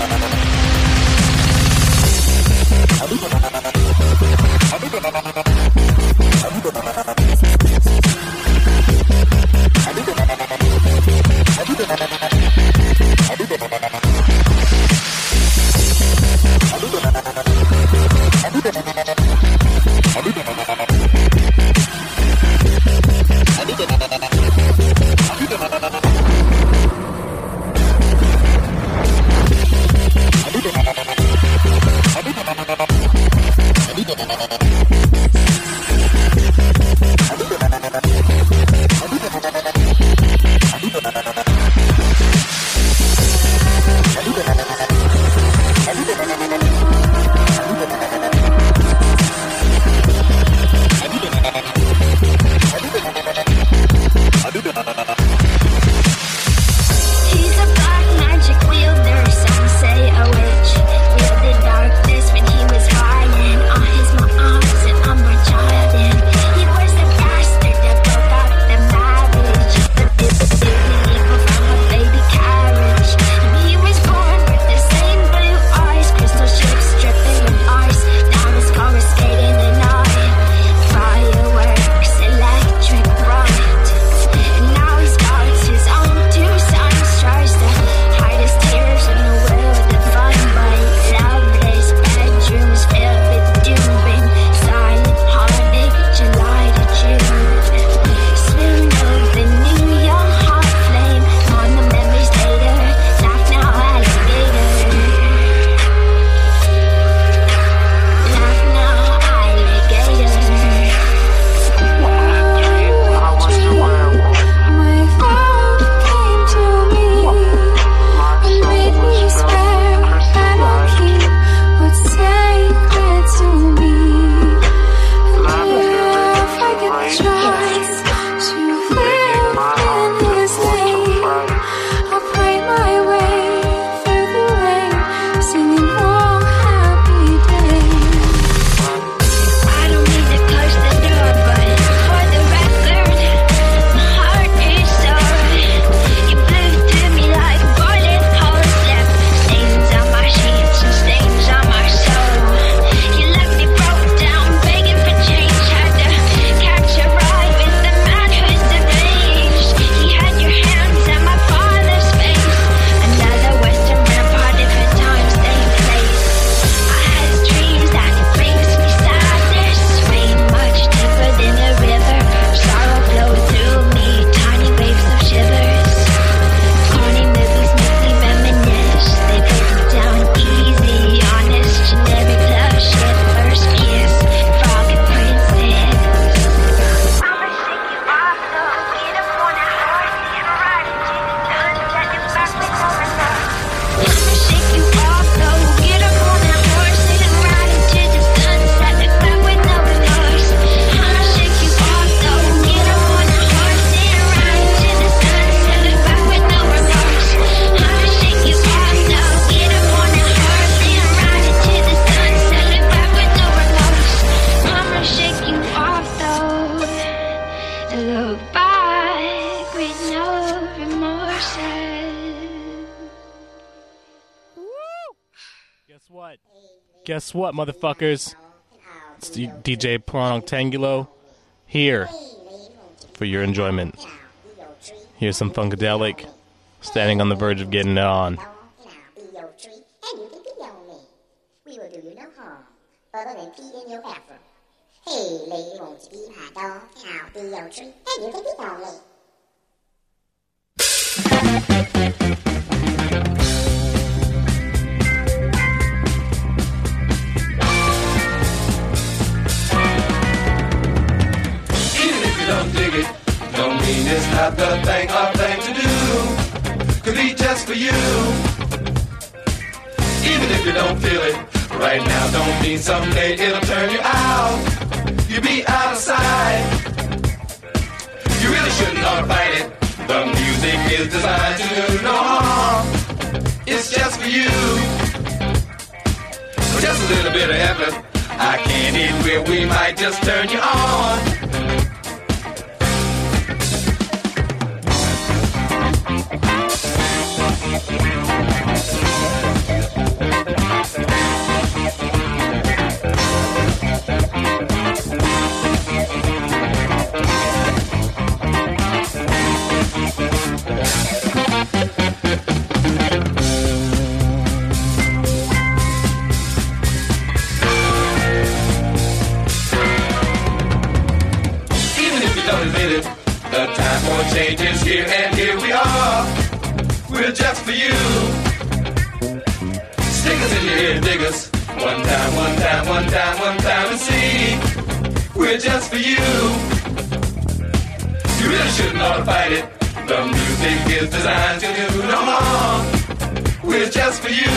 Guess what, motherfuckers? It's DJ Planoctangulo here for your enjoyment. Here's some Funkadelic, standing on the verge of getting it on. We will do you no harm, other than pee in your bathroom. Hey, lady, won't you be my dog, and I'll be your treat, and you can be on me. Don't dig it, don't mean it's not the thing or thing to do. Could be just for you. Even if you don't feel it right now, don't mean someday it'll turn you out. You'll be out of sight. You really shouldn't ought to fight it. The music is designed to do no harm. It's just for you. So just a little bit of effort, I can't eat where we might just turn you on. change is here, and here we are. We're just for you. Stickers in your head, diggers. One time, one time, one time, one time, and see. We're just for you. You really shouldn't ought to fight it. The music is designed to do no harm. We're just for you.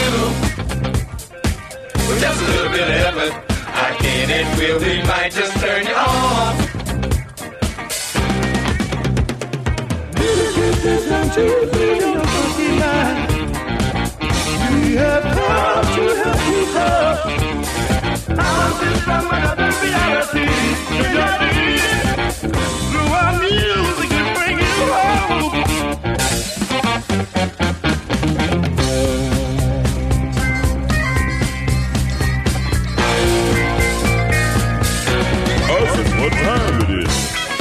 With just a little bit of effort, I can and will, we might just turn you on. Music is designed to feed your funky mind. We have come to help people. I'm just from another reality. Through our music, we bring you home. Cousin, what time it is?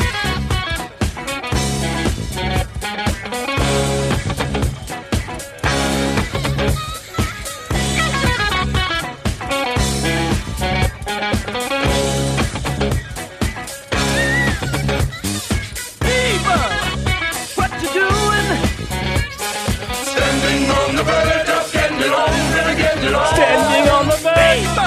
Standing on the verge of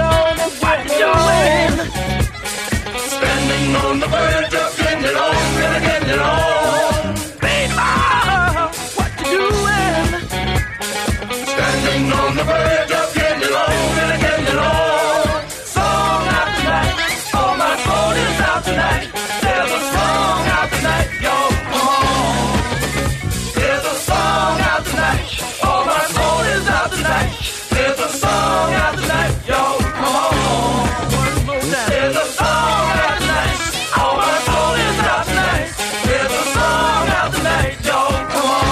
getting it on, gonna get it on. People, what you doing? Standing on the verge of getting it on, gonna get it on. Song out tonight, oh my soul is out tonight. There's a song out tonight, yo, come on. There's a song out tonight, oh my soul is out tonight. There's a song out tonight, yo, come on. There's a song out tonight, oh my soul is out tonight. There's a song out tonight, yo, come on.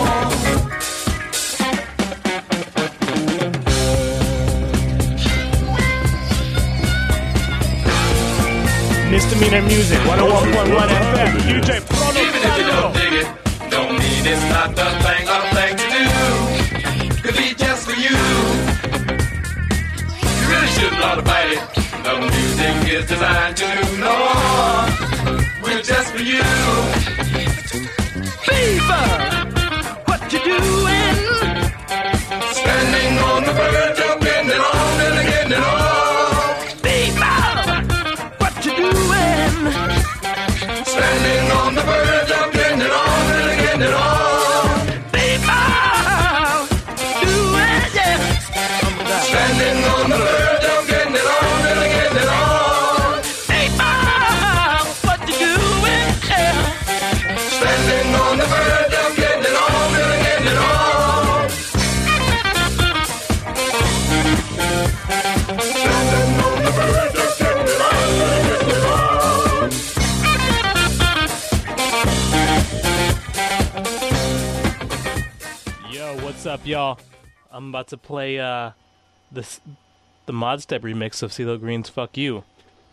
Misdemeanor Music, 101.1 FM, DJ Prono Even if you don't dig it, don't mean it's not the thing or thing to do. Could be just for you. You really shouldn't ought to fight it. The music is designed to do no harm. We're just for you. Fever, what you doing? Standing on the verge of getting it on and getting it on. Fever, what you doing? Standing on the verge of getting it on and getting it on. Fever, do it, yeah. Standing on the verge of getting it on and getting it on. Fever, what you doing? Yeah. Standing on the verge of getting it on and getting it on. Standing on the verge of getting it on and getting it on. Yo, what's up, y'all? I'm about to play the Mod Step remix of CeeLo Green's "Fuck You."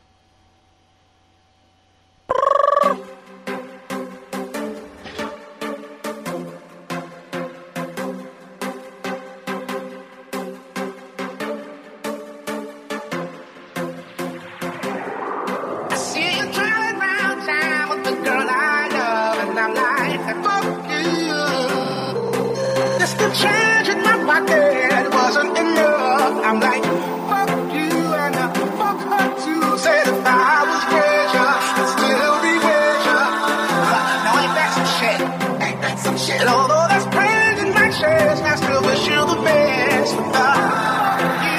I see you driving round town with the girl I love, and I'm like, fuck you. Just the change in my pocket wasn't enough. I'm like, fuck you, and fuck her too. Said if I was richer, I'd still be richer. Now ain't that some shit? Ain't that some shit? And although there's pain in my chest, I still wish you the best. Fuck you.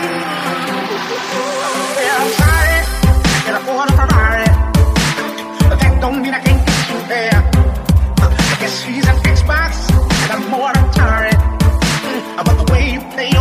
Yeah, I'm sorry. Can afford a Ferrari, but that don't mean I can't get you there. I guess he's an Xbox, and I'm more Atari. But the way you play your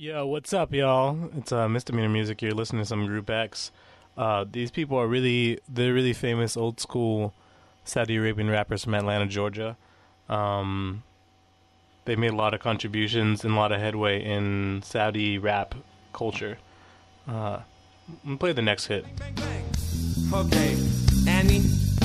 Yo, what's up, y'all? It's Misdemeanor Music. You're listening to some Group X. These people are they're really famous old school Saudi Arabian rappers from Atlanta, Georgia. They made a lot of contributions and a lot of headway in Saudi rap culture. I'm gonna play the next hit. Okay, Annie.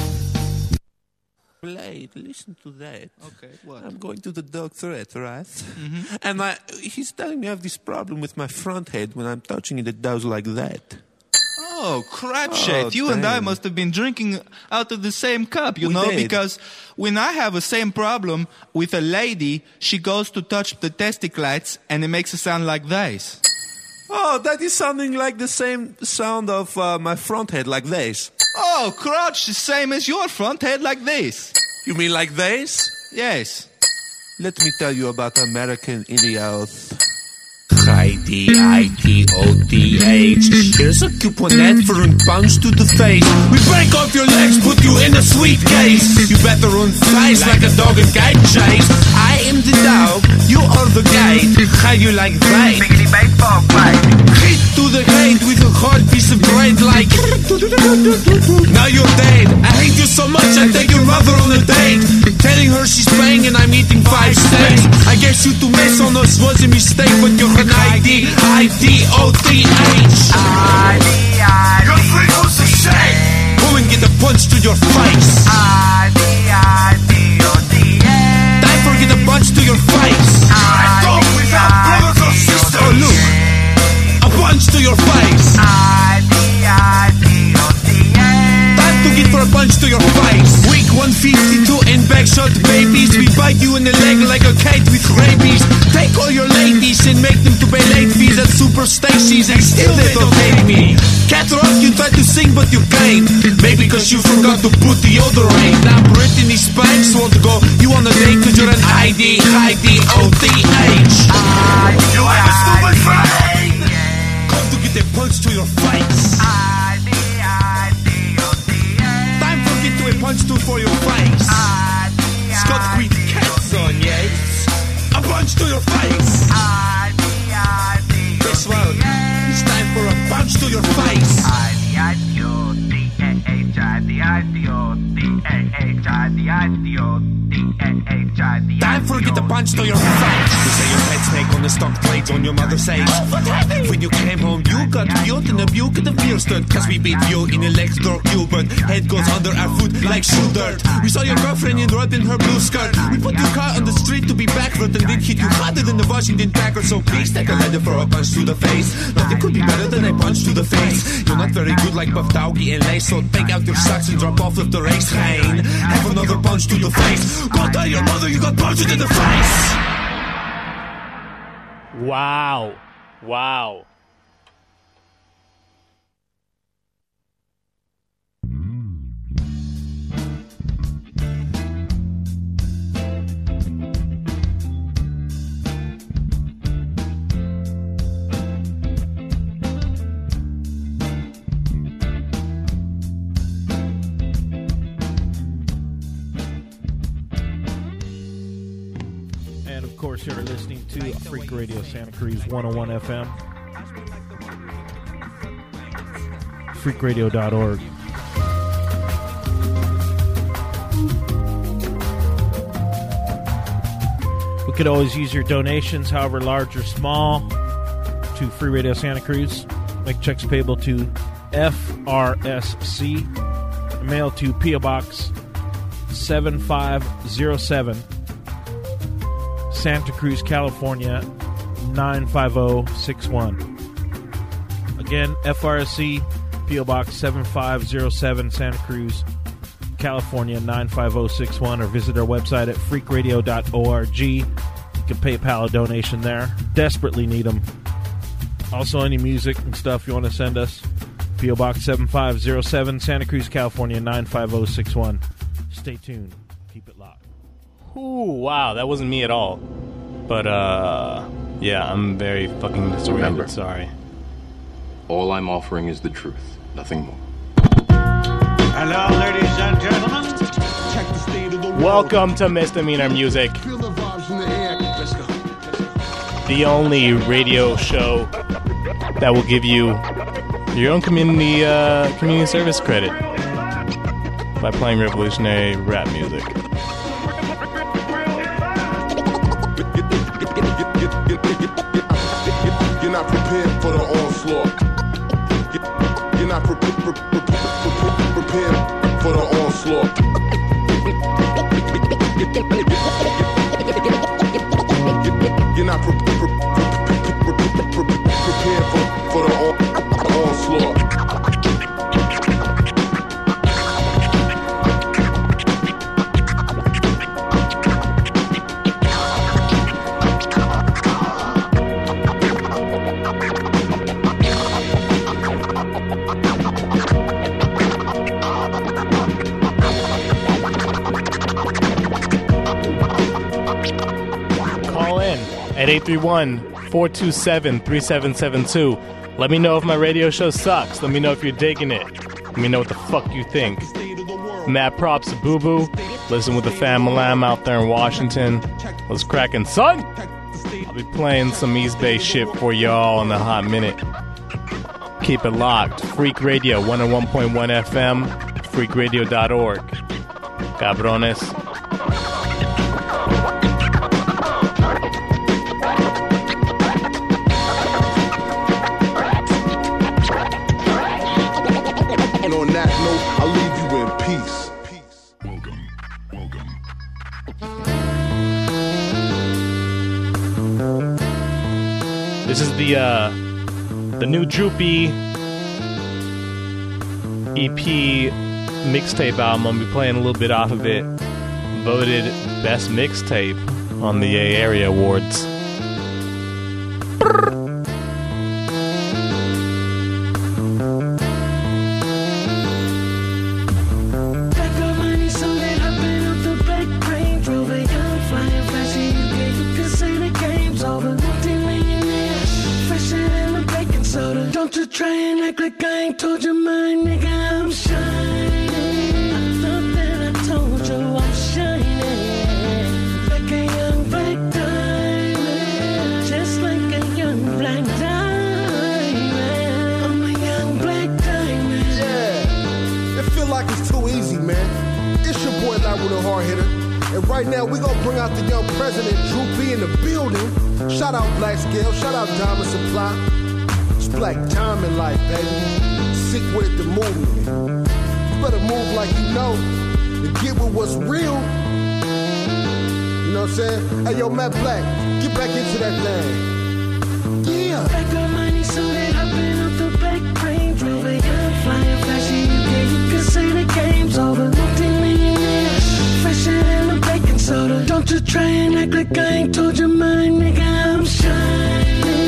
Blade, listen to that. Okay, what? I'm going to the doctorate, right? And he's telling me I have this problem with my front head when I'm touching it. It does like that. Oh, crap shit. You and I damn. must have been drinking out of the same cup, you We know, did. because when I have the same problem with a lady, she goes to touch the testicles and it makes a sound like this. Oh, that is sounding like the same sound of my front head, like this. Oh, crotch, the same as your front head like this. You mean like this? Yes. Let me tell you about American idiots. I-D-I-T-O-T-H. Here's a couponet for a punch to the face. We break off your legs, put you in a sweet case. You better run fast like a dog in gate chase. I am the dog, you are the gate. How you like that? Hit to the head with a hard piece of bread like. Now you're dead. I hate you so much I take your mother on a date. Telling her she's paying and I'm eating 5 steaks. I guess you to mess on us was a mistake, but you're an I-D-I-D-O-T-H. Your freckles are shake. Go and get a punch to your face. Time for get a punch to your face. I don't without brothers or sisters. Oh look, a punch to your face. Time to get for a punch to your face. Week 152 and backshot babies. We bite you in the leg like a cat with rabies. Take all your ladies and make them to pay late fees at super stations and still they don't take me. Cat Rock, you tried to sing but you can't. Maybe cause you forgot to put the deodorant. Now Brittany Spanks want to go. You on a date cause you're an I-D-I-D-O-T-H. You have a stupid friend. Come to get a punch to your face. Time for get to a punch to for your face. Scott Queen cats on, yes. A punch to your face. Guess what? It's time for a punch to your face. Time for get a punch to your face. You say your pet snake on the stock trades on your mother's age. When you came home, you got cute and a buke and a beer stud. Cause we beat you in electro-Cuban. Head goes under our foot like shoe dirt. We saw your girlfriend in red in her blue skirt. We put your car on the street to be backward and did hit you harder than the Washington Packers. So please take a letter for a punch to the face. Nothing could be better than a punch to the face. You're not very good like Buff Doggy and Lace, so take out your socks and drop off of the race train. Have another punch to the face. Go tell your mother you got punched in the face. Wow. Wow. And of course, you're listening to Freak Radio Santa Cruz 101 FM, freakradio.org. We could always use your donations, however large or small, to Free Radio Santa Cruz. Make checks payable to FRSC. Mail to P.O. Box 7507. Santa Cruz, California, 95061. Again, FRSC, P.O. Box 7507, Santa Cruz, California, 95061. Or visit our website at freakradio.org. You can PayPal a donation there. Desperately need them. Also, any music and stuff you want to send us, P.O. Box 7507, Santa Cruz, California, 95061. Stay tuned. Keep it locked. Ooh, wow, that wasn't me at all. But, yeah, I'm very fucking disoriented. Remember. Sorry. All I'm offering is the truth, nothing more. Hello, ladies and gentlemen. Check the state of the world. Welcome to Misdemeanor Music. Feel the vibes in the air. Let's go. the only radio show that will give you your own community service credit by playing revolutionary rap music. You're not prepared for the onslaught. You're not prepared for the onslaught. You're not prepared for the onslaught. At 831-427-3772. Let me know if my radio show sucks. Let me know if you're digging it. Let me know what the fuck you think. Mad props to Boo Boo. Listen with the family. I'm out there in Washington. What's cracking, son? I'll be playing some East Bay shit for y'all in a hot minute. Keep it locked. Freak Radio 101.1 FM. Freakradio.org. Cabrones. On that note, I'll leave you in peace. This is the new Droopy EP mixtape album. I'll be playing a little bit off of it. Voted best mixtape on the Area Awards. Try and act like I ain't told you mine, nigga, I'm shining. I thought that I told you I'm shining. Like a young black diamond. Just like a young black diamond. I'm a young black diamond. Yeah, it feel like it's too easy, man. It's your boy Larry the Hard Hitter. And right now we gonna bring out the young president Droopy in the building. Shout out Black Scale, shout out Diamond Supply. Black diamond life, baby. Sick with it, the movement. You better move like you know and get with what's real. You know what I'm saying? Hey, yo, Matt Black, get back into that thing. Yeah. Back on money, so that I've been up the back Range Rover. Yeah, flying flashy, you can say the game's over. Multi-millionaire, fresher than a baking soda. Don't you try and act like I ain't told you mine, nigga, I'm shining.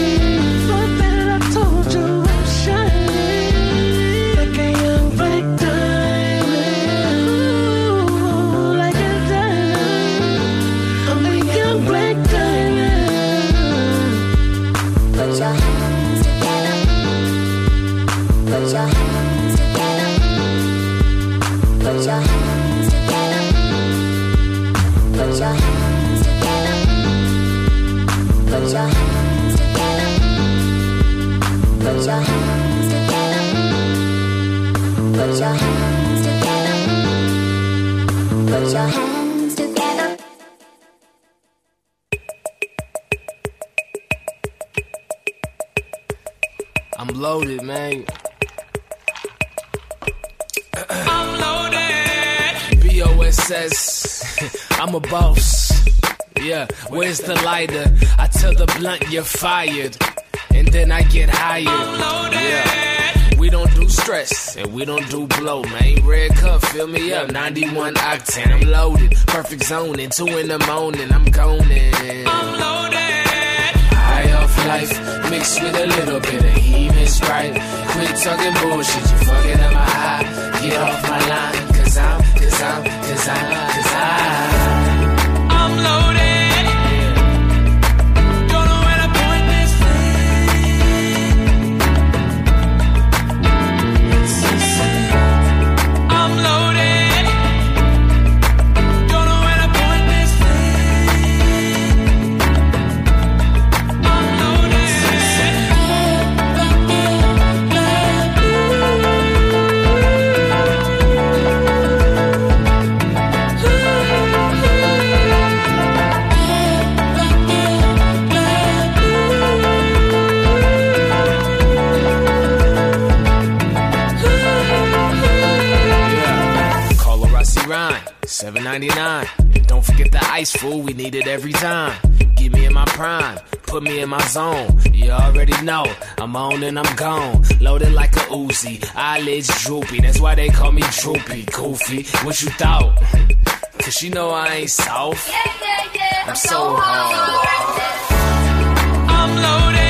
Told you I'm shining like a young black diamond. Ooh, like a diamond. I'm a young black diamond. Put your hands together. Put your hands together. Put your hands together. Put your hands together. Put your hands together. Put your hands together. Put your hands together. Put your hands together. I'm loaded, man. I'm loaded. BOSS. I'm a boss. Yeah, where's the lighter? I tell the blunt you're fired. And then I get hired. Yeah. We don't do stress and we don't do blow, man. Red cup, fill me up, 91 octane. I'm loaded, perfect zoning. 2 in the morning, I'm goning. I'm loaded. High off life, mixed with a little bit of even Sprite. Quit talking bullshit, you fucking up my high. Get off my line, cause I'm loaded. I'm $4.99. Don't forget the ice, fool, we need it every time. Get me in my prime, put me in my zone. You already know, I'm on and I'm gone. Loaded like a Uzi, eyelids droopy. That's why they call me Droopy, goofy. What you thought? Cause you know I ain't soft. I'm so hard. I'm loaded.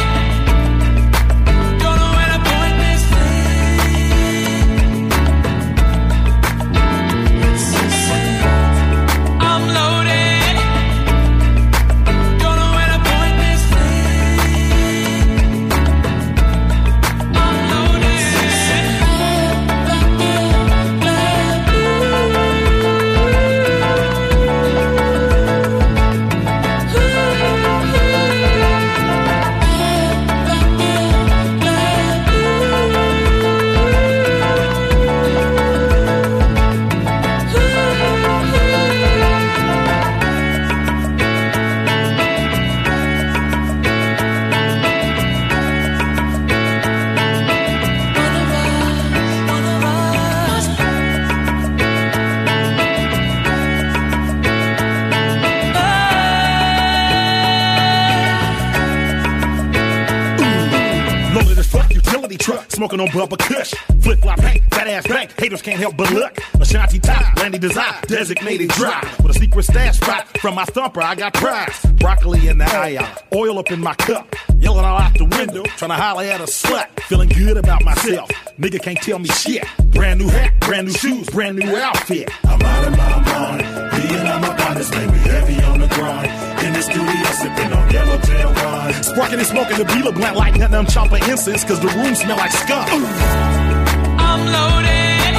Smoking on Bubba Kush, flip-flop paint, fat ass bank, haters can't help but look. Ashanti top, Landy design, designated dry. With a secret stash spot from my thumper, I got prize. Broccoli in the aisle, oil up in my cup. Yelling all out the window, trying to holler at a slut. Feeling good about myself, nigga can't tell me shit. Brand new hat, brand new shoes, brand new outfit. I'm out of my mind, being on my partners, man, we heavy on the grind. In the studio, sipping on yellowtail wine. Sparking and smoking the beetle blunt like nothing, I'm chopping incense, cause the room smell like skunk. I'm loaded.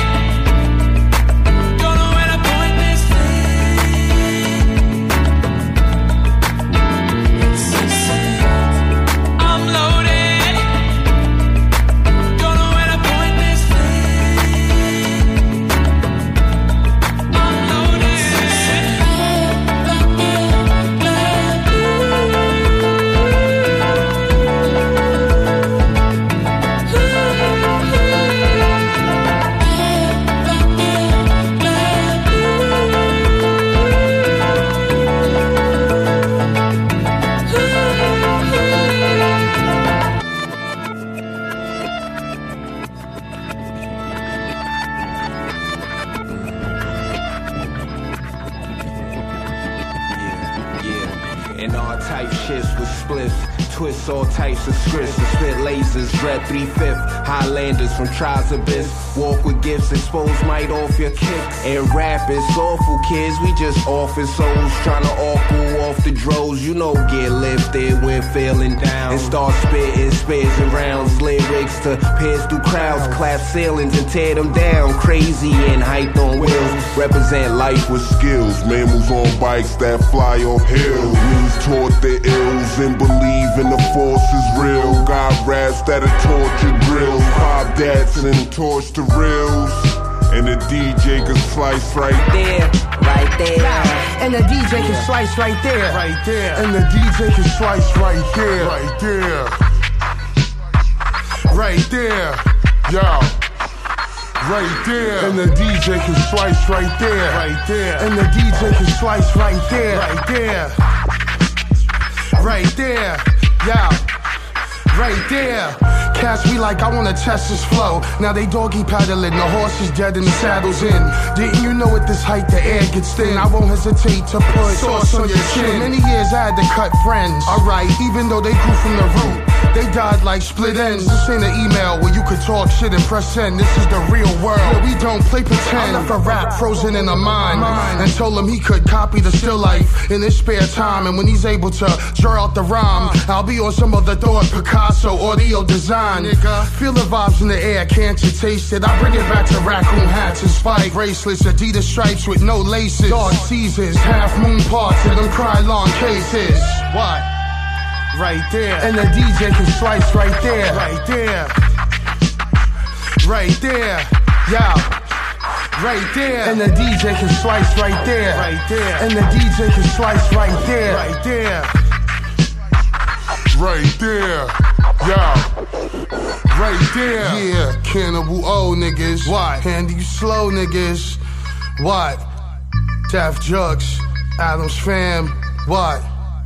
Don't know where to point this thing. I'm loaded. Don't know where to point this thing. I'm loaded. And all type shits with spliffs, twist all types of scripts, and spit lasers, dread 3/5, Highlanders from Trials Abyss, walk with gifts, expose might off your kicks, and rap is awful kids, we just offer souls, trying to awful off the droves, you know get lifted when feeling down, and start spitting spares and rounds, lyrics to pierce through crowds, clap ceilings and tear them down, crazy and hyped on wheels, represent life with skills, mammals on bikes that fly off hills, taught the ills and believe in the force is real. Got raps that'll torture drills, pop dats and torch the reels. And the DJ can slice right there, right there. And the DJ can slice right there, right there. And the DJ can slice right there, right there, right there, yo. Right there, and the DJ can slice right there, right there, and the DJ can slice right there, right there, right there, yeah, right there. Catch me like I wanna test this flow. Now they doggy paddling, the horse is dead and the saddle's in. Didn't you know at this height the air gets thin? I won't hesitate to put sauce on your chin. Many years I had to cut friends, alright, even though they grew from the root. They died like split ends. This ain't an email where you could talk shit and press send. This is the real world where we don't play pretend. I left a rap frozen in a mind and told him he could copy the still life in his spare time. And when he's able to draw out the rhyme, I'll be on some other thought, Picasso, audio design. Nigga, feel the vibes in the air, can't you taste it? I bring it back to raccoon hats and spike bracelets, Adidas stripes with no laces, dark Caesars, half moon parts, and them Krylon cases. What? Right there, and the DJ can slice right there, right there, right there, yeah, right there, and the DJ can slice right there, right there, and the DJ can slice right there, right there, right there, yeah, right there, yeah, Cannibal O niggas, what? Handy you slow niggas, what? Daft Jugs, Adams Fam, what?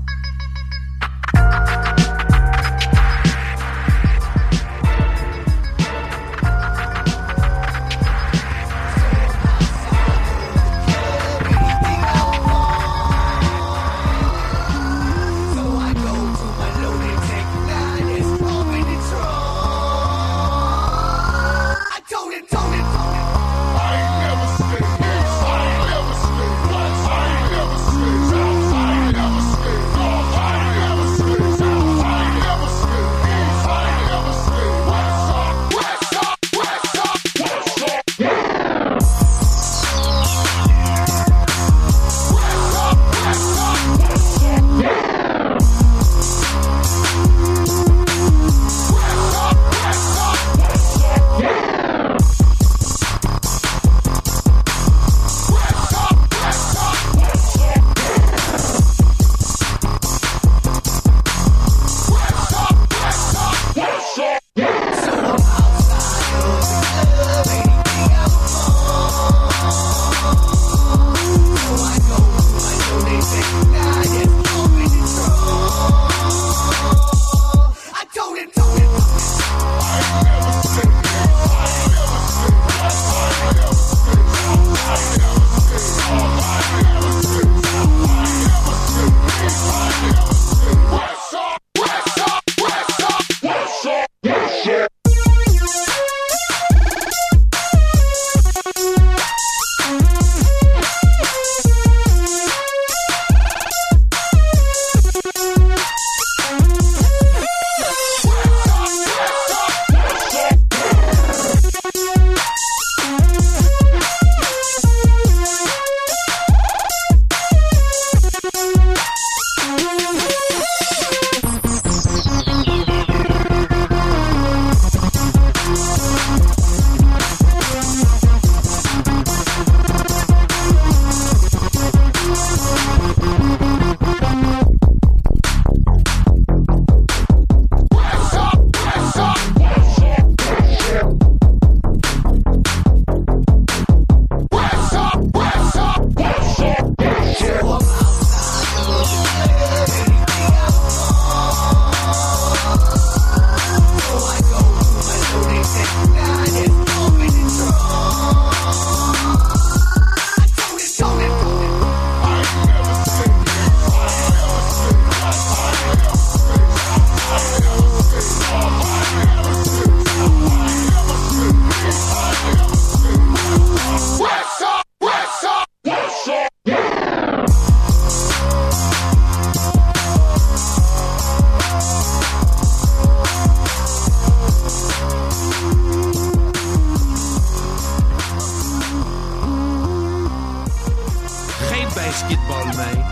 basketball, mate.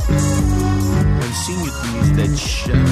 And senior team is that shot.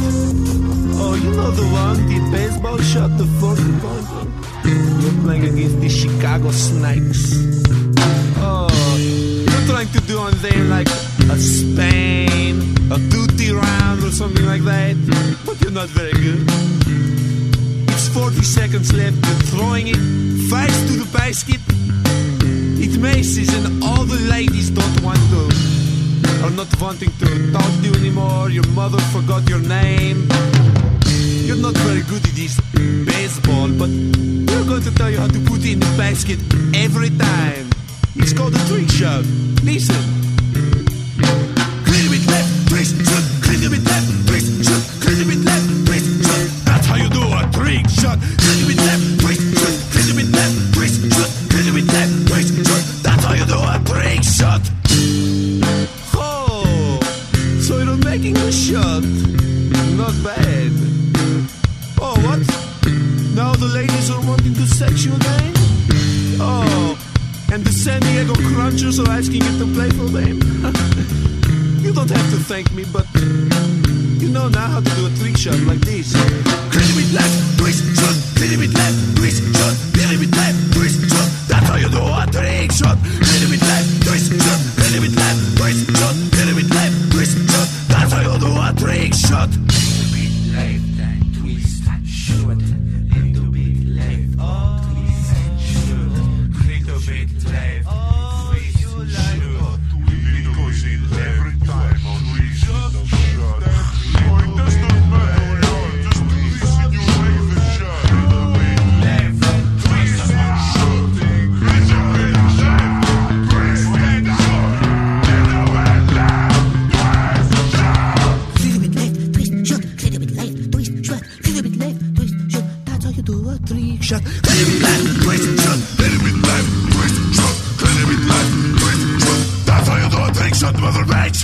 Oh, you know the one, the baseball shot, the 40-pointer. You're playing against the Chicago Snakes. Oh, you're trying to do on there like a Spain, a duty round or something like that. But you're not very good. It's 40 seconds left. You're throwing it face to the basket. It messes and all the ladies don't want to, are not wanting to talk to you anymore. Your mother forgot your name. You're not very good at this baseball, but we're going to tell you how to put it in the basket every time. It's called a trick shot. Listen. Clear it left, twist, shoot. Clear it left, twist, shoot. Clear it left, twist, shoot. That's how you do a trick shot. Clear it left, twist, shoot. Clear it left, twist, shoot. Clear it left, twist, shoot. That's how you do a trick shot. Oh, so you're making a shot. Not bad. Oh, what? Now the ladies are wanting to sex you again? Oh, and the San Diego Crunchers are asking you to play for them? You don't have to thank me, but you know now how to do a trick shot like this. Clear it left, twist, shot. Clear it left, twist, shot. Clear it left, twist, shot. That's how you do a trick shot. Clear it left, twist, shot. Clear it left, twist, shot. Clear it left, twist, shot. That's how you do a trick shot. how you do a trick shot. That's how you do a trick shot, mother bitch.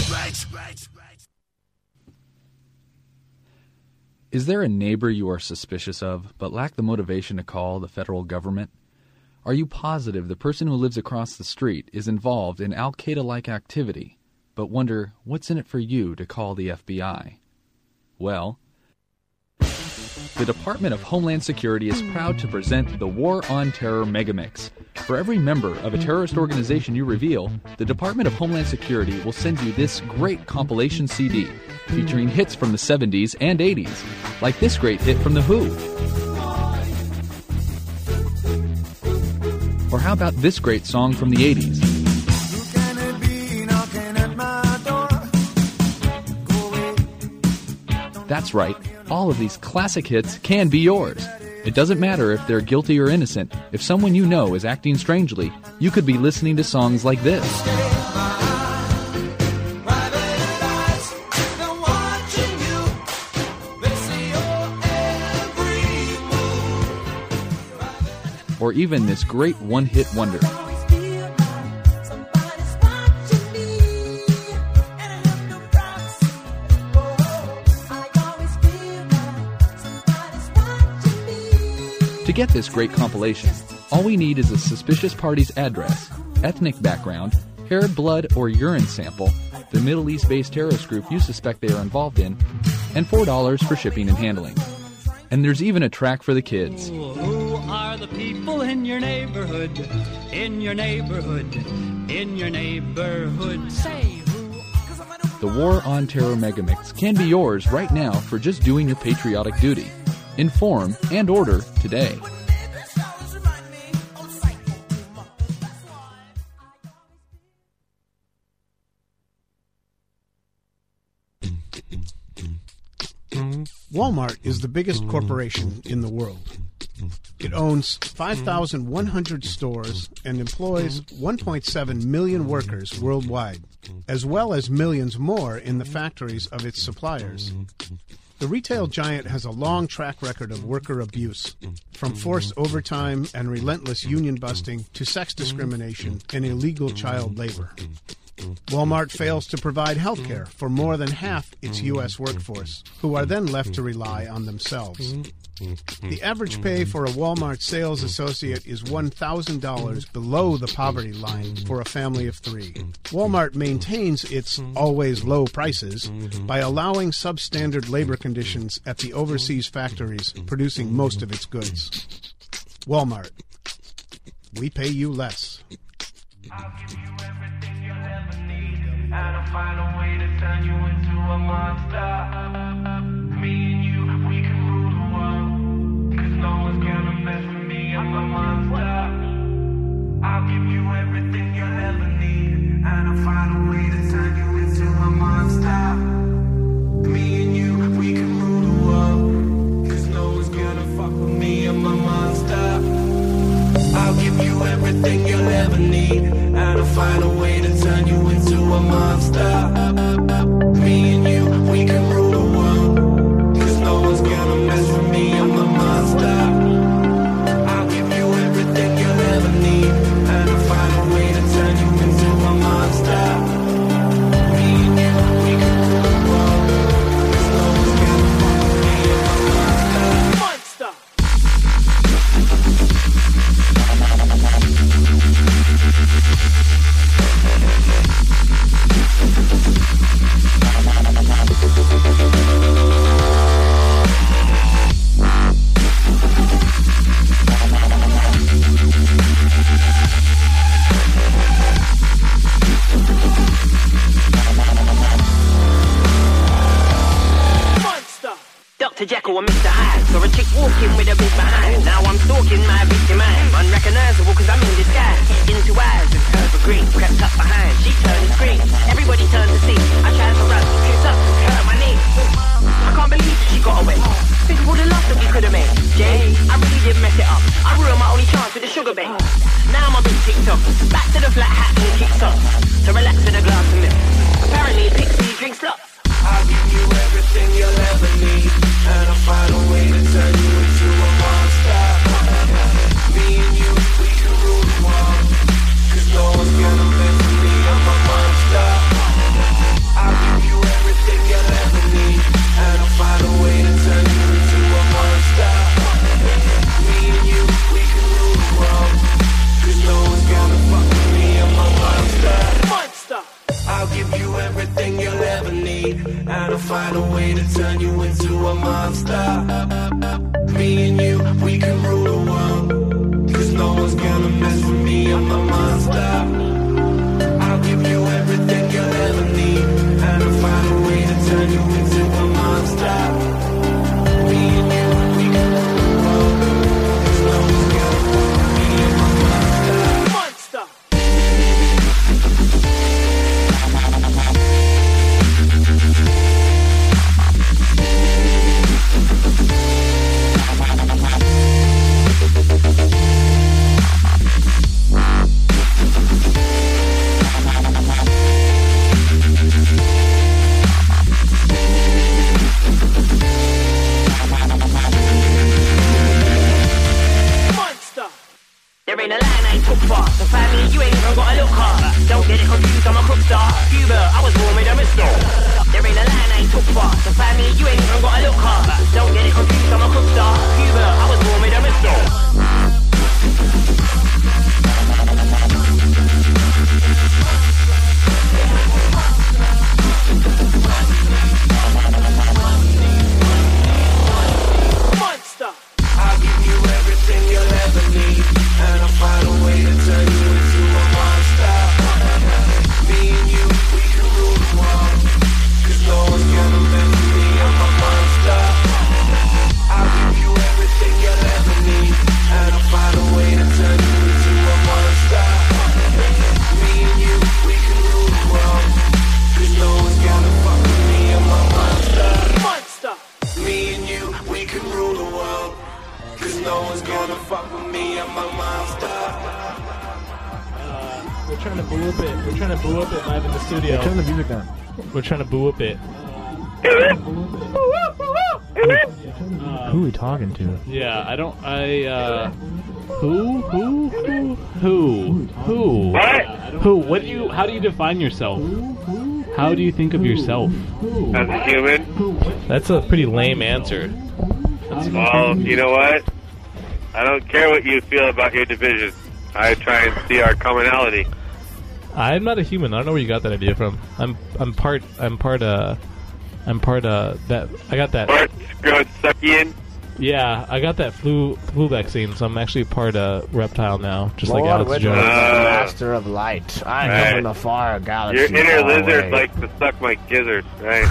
Is there a neighbor you are suspicious of, but lack the motivation to call the federal government? Are you positive the person who lives across the street is involved in Al-Qaeda-like activity, but wonder what's in it for you to call the FBI? Well, the Department of Homeland Security is proud to present the War on Terror Megamix. For every member of a terrorist organization you reveal, the Department of Homeland Security will send you this great compilation CD featuring hits from the 70s and 80s, like this great hit from The Who. Or how about this great song from the 80s? That's right, all of these classic hits can be yours. It doesn't matter if they're guilty or innocent. If someone you know is acting strangely, you could be listening to songs like this. Or even this great one-hit wonder. To get this great compilation, all we need is a suspicious party's address, ethnic background, hair, blood, or urine sample, the Middle East-based terrorist group you suspect they are involved in, and $4 for shipping and handling. And there's even a track for the kids. Who are the people in your neighborhood? In your neighborhood? In your neighborhood? Say who. The War on Terror Megamix can be yours right now for just doing your patriotic duty. Inform and order today. Walmart is the biggest corporation in the world. It owns 5,100 stores and employs 1.7 million workers worldwide, as well as millions more in the factories of its suppliers. The retail giant has a long track record of worker abuse, from forced overtime and relentless union busting to sex discrimination and illegal child labor. Walmart fails to provide health care for more than half its U.S. workforce, who are then left to rely on themselves. The average pay for a Walmart sales associate is $1,000 below the poverty line for a family of three. Walmart maintains its always low prices by allowing substandard labor conditions at the overseas factories producing most of its goods. Walmart. We pay you less. And I'll find a way to turn you into a monster. Me and you, we can rule the world. Cause no one's gonna mess with me, I'm a monster. I'll give you everything you'll ever need. And I'll find a way to turn you into a monster. Me and you, we can rule the world. Cause no one's gonna fuck with me, I'm a monster. I'll give you everything you'll ever need. And I'll find a way to turn you into a monster. Me and you, we can rule the world. Cause no one's gonna mess with me, I'm a monster. I'll give you everything you'll ever need. And I'll find a way to turn you into a monster. Me and you, we can rule the world. Cause no one's gonna fuck with me, I'm a monster. Monster. ain't a line I ain't took far. So family, you ain't even gotta look hard. Don't get it confused, I'm a crook star. Cuba, I was born with a missile. There ain't a line I ain't took far. So family, you ain't even gotta look hard. Don't get it confused, I'm a crook star. Cuba, I was born with a missile. Monster. I'll give you everything you'll ever need, and I'll find a way to turn you into a monster. Me and you, we can rule the world, 'cause no one's gonna mess with me, I'm a monster. I'll give you everything you'll ever need, and I'll find a way to turn you into a monster. Me and you, we can rule the world, 'cause no one's gonna fuck with me, I'm a monster. Monster. Me and you, we can rule the world, 'cause no one's gonna fuck with me, I'm a monster. We're trying to boo up it. We're trying to boo up it live in the studio. Turn the music down. We're trying to boo up it. Who are we talking to? Yeah, I don't. Who? What do you? How do you define yourself? How do you think of yourself? As a human? That's a pretty lame answer. Well, you know what? I don't care what you feel about your division. I try and see our commonality. I'm not a human. I don't know where you got that idea from. I'm part that. I got that. Part Scrotuckian? Yeah, I got that flu vaccine, so I'm actually part reptile now, just like Lord Alex Jones. Master of light. I come from the far galaxy. Your inner far lizard away. likes to suck my gizzard, right?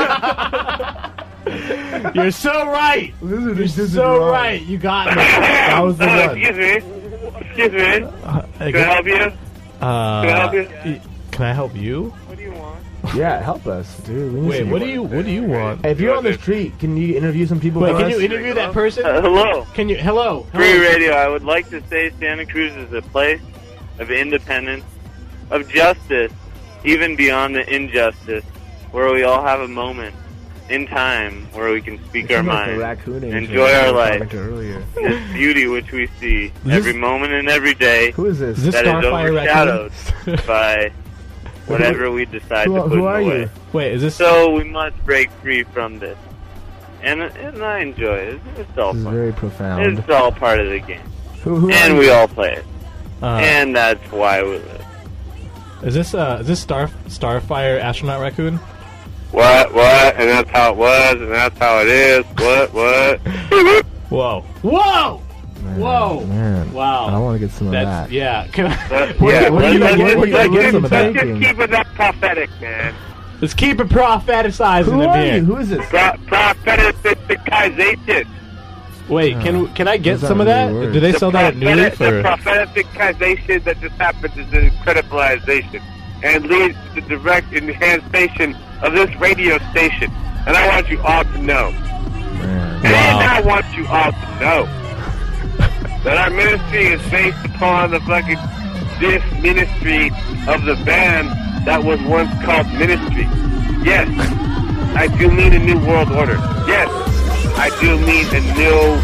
You're so right. You're so right. You got me. That was the one. Excuse me. Excuse me. Can I help you? Can I help you? Can I help you? What do you want? Yeah, help us, dude. We need Wait, some- what do you want? If you're on the street, can you interview some people? Wait, for can us? you interview that person? Hello. Can you? Hello. Free radio. I would like to say Santa Cruz is a place of independence, of justice, even beyond the injustice, where we all have a moment in time where we can speak our mind, enjoy our life, this beauty which we see every moment and every day. Who is this? That is overshadowed by whatever we decide to put in the way. Wait, is this? So we must break free from this, and I enjoy it. It's all This is fun. very profound. It's all part of the game, Who and are we you? all play it, and that's why we live. Is this Starfire astronaut raccoon? What? And that's how it was, and that's how it is. What? Whoa! Whoa! Whoa! Man, Wow! I want to get some of that. Yeah. Can I, Yeah, what do you let's get some of that? just keep it that prophetic, man. Let's keep it propheticizing Who in are here. you? Who is this? Propheticization. Wait, can I get What's that some of that? weird word? Do they sell that at New Leaf The or? propheticization that just happened is the credibilization and leads to the direct enhancement of this radio station. And I want you all to know. And I want you all to know that our ministry is based upon the fucking this ministry of the band that was once called Ministry. Yes, I do mean a new world order. Yes, I do mean a no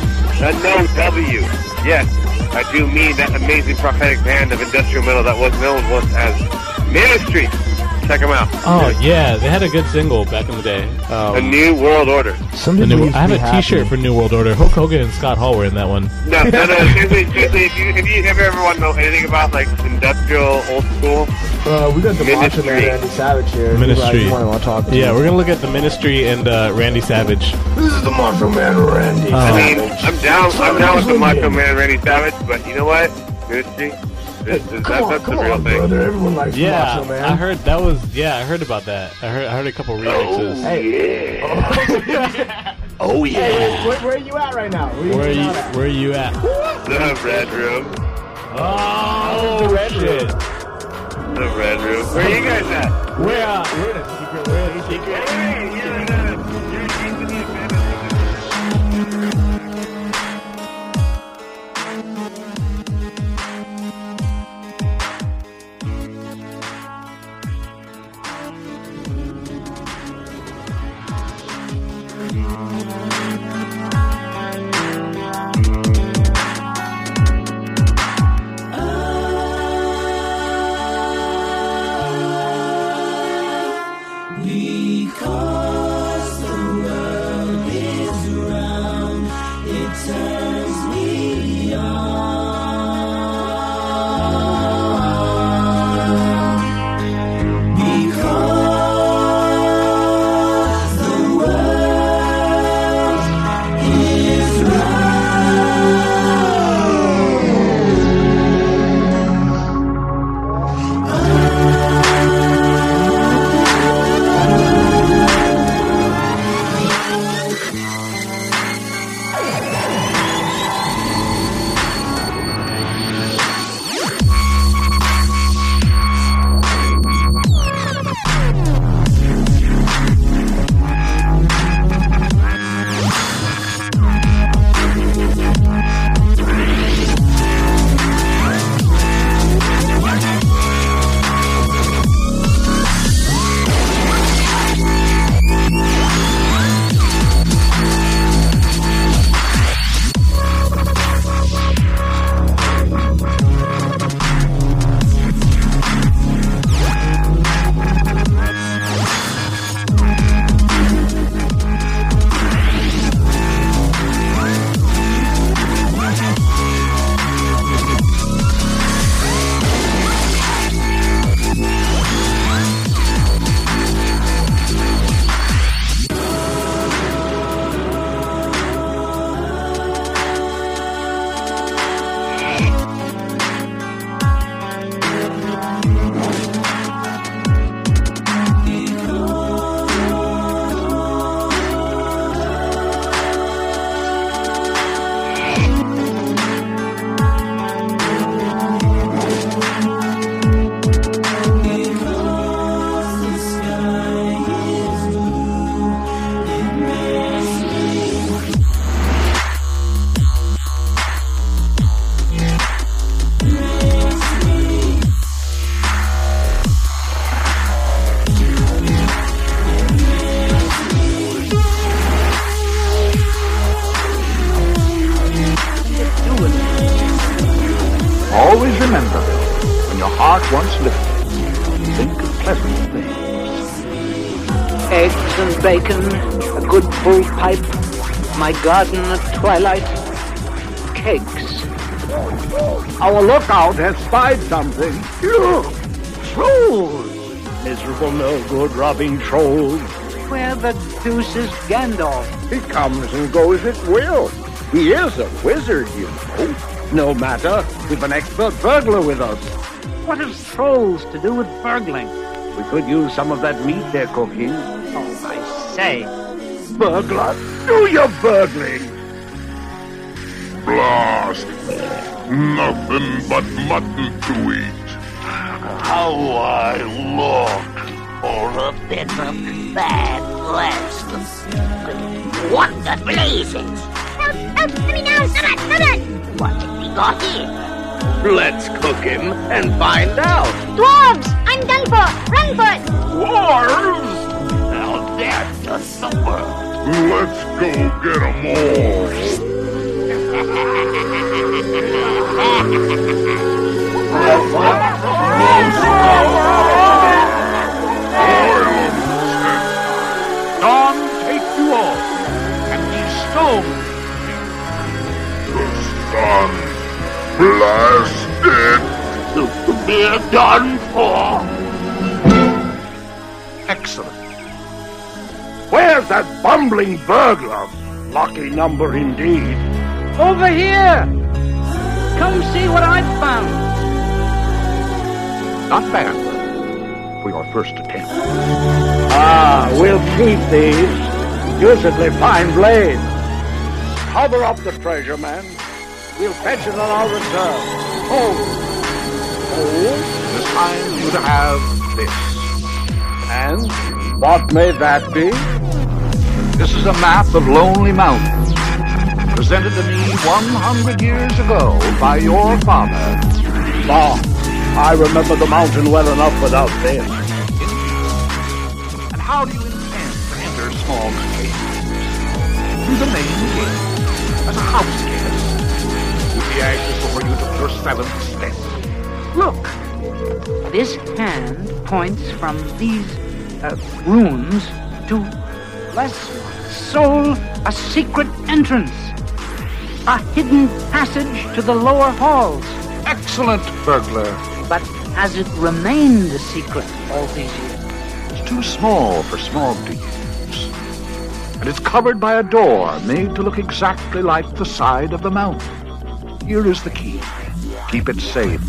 W. Yes, I do mean that amazing prophetic band of industrial metal that was known once as Ministry. Check them out. Oh yeah, they had a good single back in the day. A New World Order. I have a T-shirt for New World Order. Hulk Hogan and Scott Hall were in that one. No. Seriously, if you ever want to know anything about like industrial old school, we got the Macho Man Randy Savage here. Ministry. You want to talk to Yeah, we're gonna look at the Ministry and Randy Savage. This is the Macho Man Randy. I mean, I'm down with the Macho Man Randy Savage, but you know what? Ministry. That's the real thing. Brother. Everyone likes Yeah, Macho Man. I heard that was. Yeah, I heard about that. I heard a couple remixes. Oh yeah. Hey, where are you at right now? Where are you at? The Red Room. Oh, shit. The Red Room. Where are you guys at? We're in a secret. Always remember, when your heart once lifted, think of pleasant things. Eggs and bacon, a good full pipe, my garden at twilight, cakes. Our lookout has spied something. Look! Trolls! Miserable, no good, robbing trolls. Where the deuce is Gandalf? He comes and goes at will. He is a wizard, you know. No matter, we've an expert burglar with us. What has trolls to do with burgling? We could use some of that meat they're cooking. Oh, I say. Burglar, do your burgling. Blast. Nothing but mutton to eat. How I look. Or a bit of bad blast. What the blazes? Help! Let me down! Someone! What have we got here? Let's cook him and find out. Dwarves! I'm done for! Run for it! Dwarves! Now that's just the word. Let's go get them all. Dawn take you all, and be stoned. The sun blasted. We're done for. Excellent. Where's that bumbling burglar? Lucky number indeed. Over here! Come see what I've found. Not bad for your first attempt. Ah, we'll keep these. Deucedly fine blades. Cover up the treasure, man. We'll fetch it on our return. Hold. This time you to have this. And what may that be? This is a map of Lonely Mountain, presented to me 100 years ago by your father. I remember the mountain well enough without this. And how do you intend to enter Small Cave? Through the main gate, as a house guest, with the anxious before you took your 7th step. Look, this hand points from these runes to Les's soul, a secret entrance, a hidden passage to the lower halls. Excellent, burglar. But has it remained a secret all these years? It's too small for Smog to use. And it's covered by a door made to look exactly like the side of the mountain. Here is the key. Keep it safe.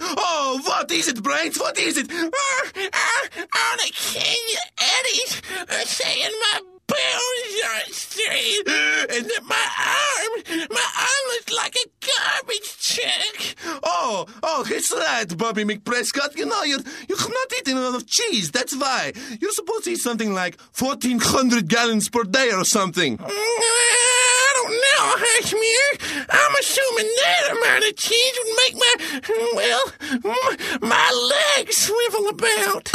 Oh, what is it, Brains? What is it? On a king, Eddie, saying my bones aren't straight, and that my arm looks like a garbage truck. Oh, it's right, Bobby McPrescott. You know, you're not eating enough cheese. That's why. You're supposed to eat something like 1,400 gallons per day or something. I don't know, Hashmir. I'm assuming that amount of cheese would make my legs swivel about.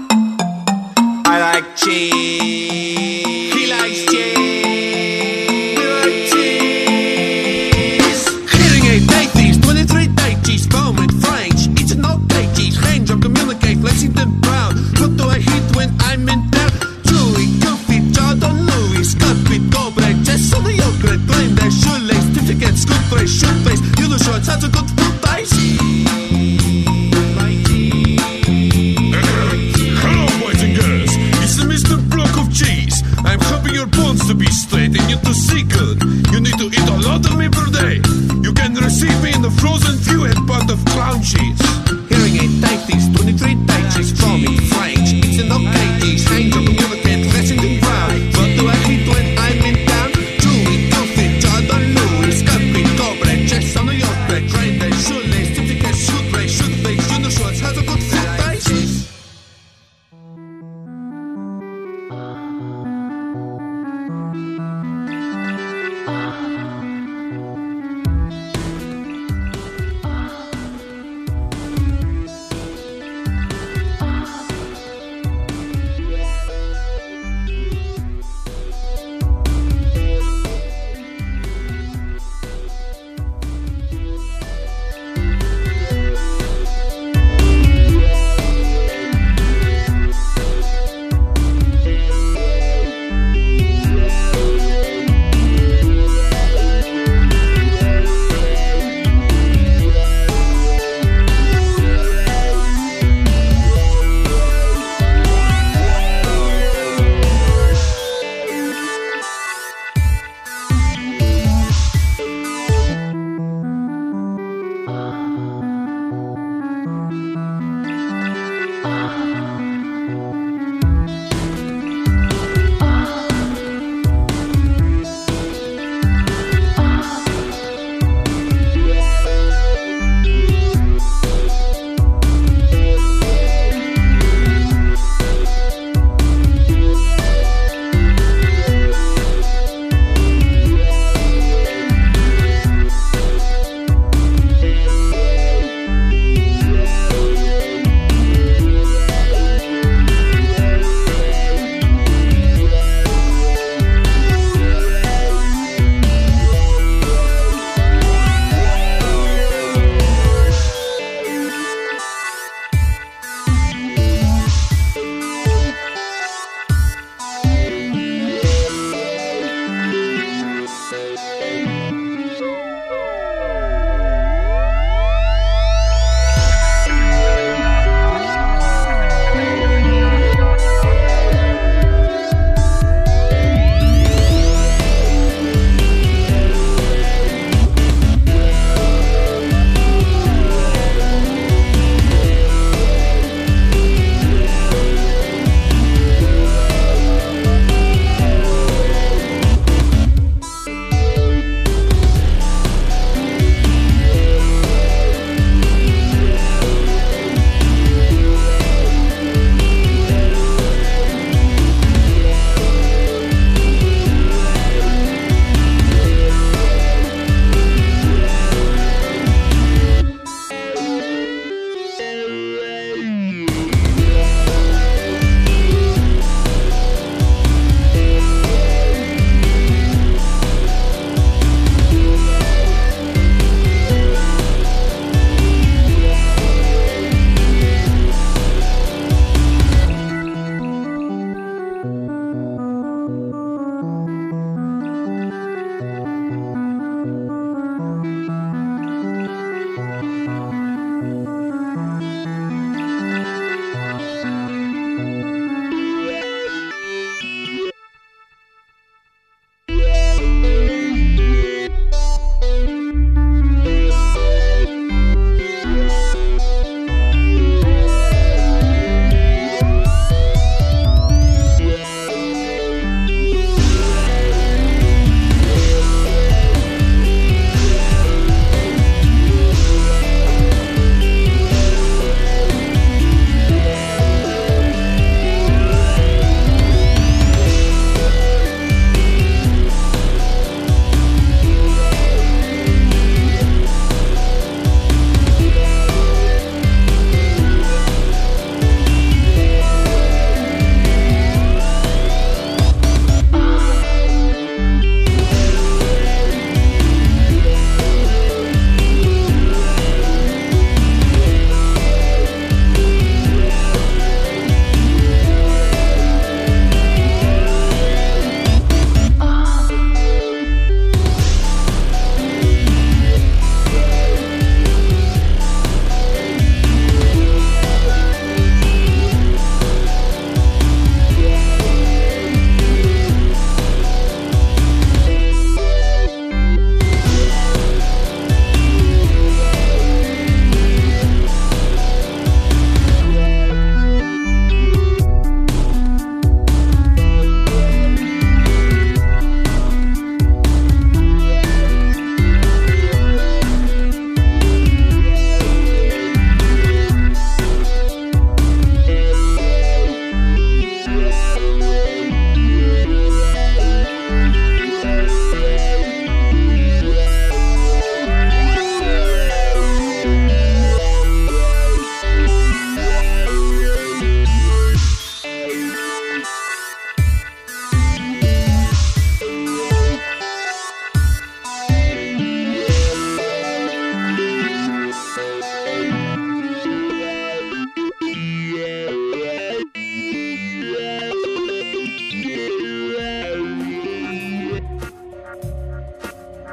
I like cheese. He likes cheese. We like cheese. Hearing aid daisies, 23 daisies, foam and French. It's an old daisies, raindrop, communicate, Lexington Brown. What do I hit when I'm in town? Chewy, Goofy, Jordan, Louis, Scuffy, Dobre, Jess on the yogurt, blame their shoelace, certificate, scoop face, shoot face, yellow shorts, has a good food dice. Cheese. I'm helping your bones to be straight and you to see good. You need to eat a lot of me per day. You can receive me in the frozen view and part of clown cheese. Hearing aid daisies, 23 daisies, from in French. It's an okay cheese, hang up and you can't listen to brown. What do I eat when I'm in town? Chewy, Goofy, Jordan, Louis, Scuffy, Cobra, Jess on the yogurt, train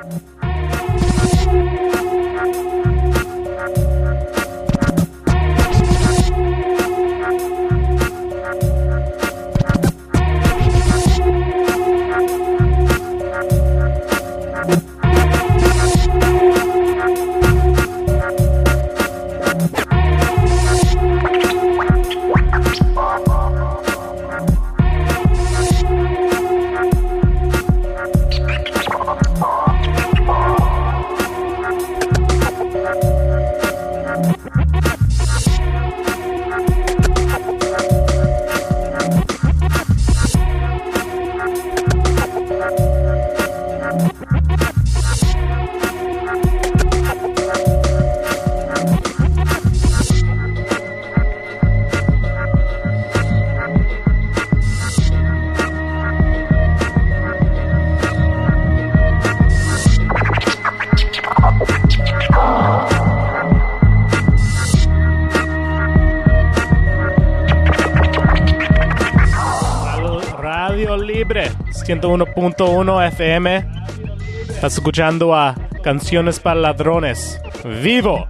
Radio Libre 101.1 FM. Estás escuchando a Canciones para Ladrones. ¡Vivo!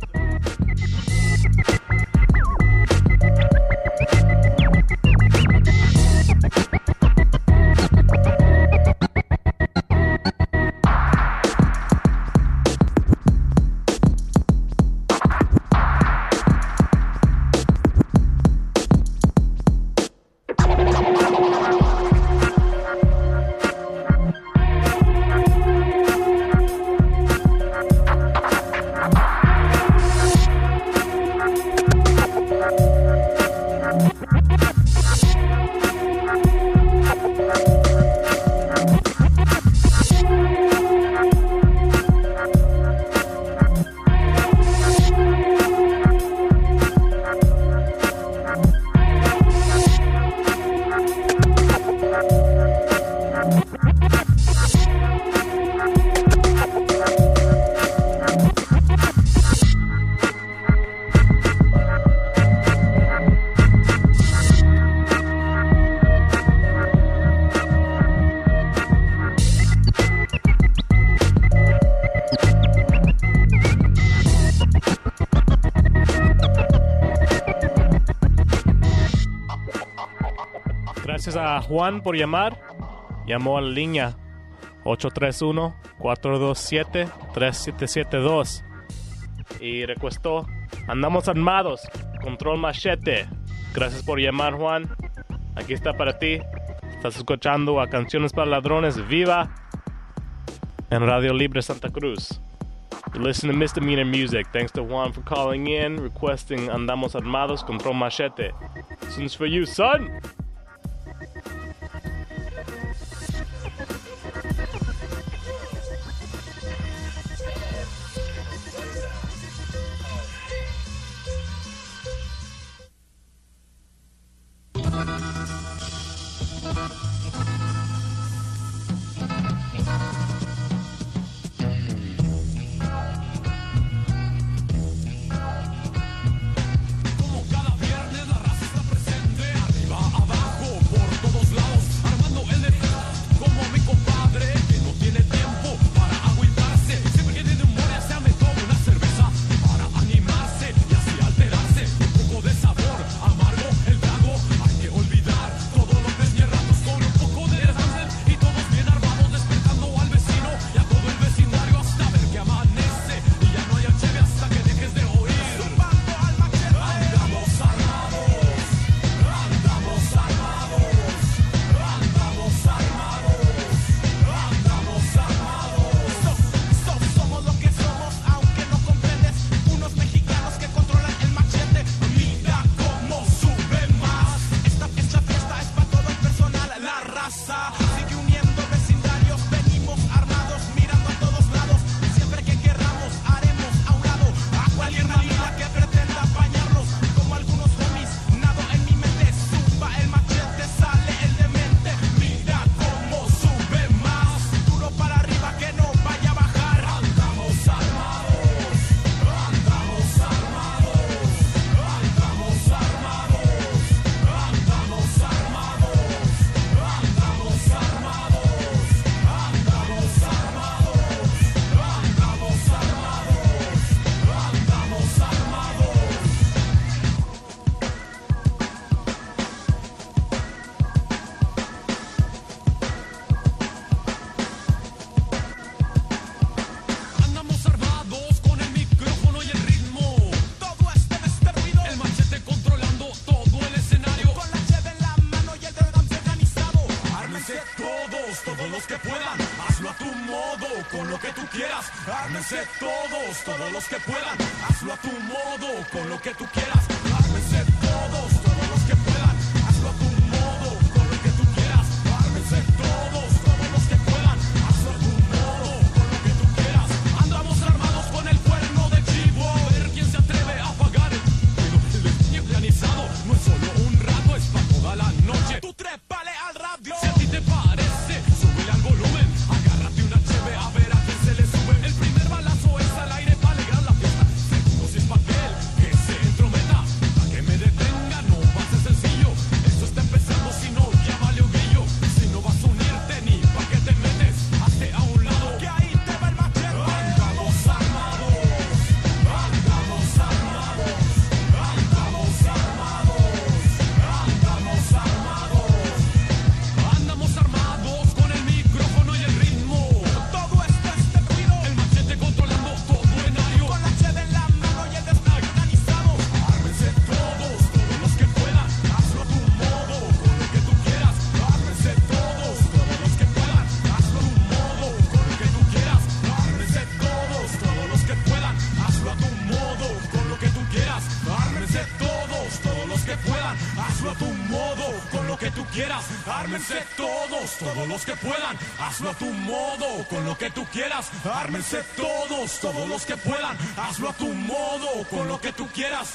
Gracias a Juan por llamar. Llamó a la línea 831-427-3772 y requestó Andamos Armados, Control Machete. Gracias por llamar, Juan. Aquí está para ti. Estás escuchando a Canciones para Ladrones Viva en Radio Libre Santa Cruz. You listen to Misdemeanor Music. Thanks to Juan for calling in, requesting Andamos Armados, Control Machete. This one's for you, son. Como cada viernes la raza está presente, arriba, abajo. quieras. Ármense todos, todos los que puedan. Hazlo a tu modo, con lo que tú quieras. Ármense todos, todos los que puedan. Hazlo a tu modo, con lo que tú quieras. Ármense todos, todos los que puedan. Hazlo a tu modo, con lo que tú quieras. Andamos armados con el cuerno de chivo. A ver quién se atreve a pagar el fuego organizado. No es solo un rato, es para toda la noche. Tú trépale al radio. Si a ti te parece, súbele al volumen. Agárrate una cheve a ver a quién se le sube. El primer balazo es al aire para alegrar la fiesta. Segundo si es papel, que se entrometa. Pa' que me detenga, no va a ser sencillo. Esto está empezando, si no, ya vale un grillo. Si no vas a unirte ni pa' que te metes. Hazte a un lado, que ahí te va el machete. Andamos armados, andamos armados, andamos armados, andamos armados. Andamos armados con el micrófono y el ritmo. Todo esto es ruido. El machete controlando todo escenario. Con la cheve en la mano y el desmadre organizado. Ármense todos, todos los que puedan. Hazlo a tu modo, con lo que tú quieras. Ármense todos, todos los que puedan. Hazlo a tu modo, con lo que tú quieras. Ármense todos, todos los que puedan. Hazlo a tu modo, con lo que tú quieras. Ármense todos, todos los que puedan. Hazlo a tu modo, con lo que tú quieras. Ármense todos, todos los que puedan. Hazlo a tu modo, con lo que tú quieras. Ármense todos, todos los que puedan. Hazlo a tu modo, con lo que tú quieras.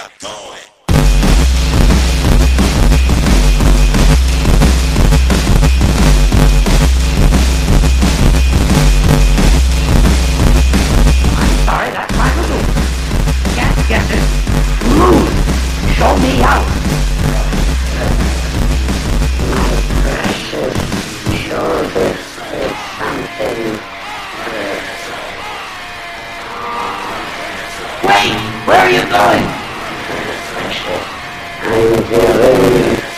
Sorry, that's my little. Get it. Move. Show me out. Precious. Sure this is something. Wait! Where are you going? Precious. I'm very